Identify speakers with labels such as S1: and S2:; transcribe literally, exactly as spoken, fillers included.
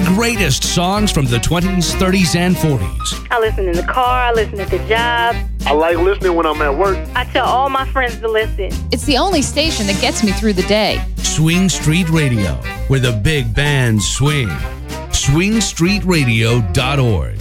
S1: greatest songs from the twenties, thirties, and forties.
S2: I listen in the car. I listen at the job.
S3: I like listening when I'm at work.
S2: I tell all my friends to listen.
S4: It's the only station that gets me through the day.
S1: Swing Street Radio, where the big bands swing. swing street radio dot org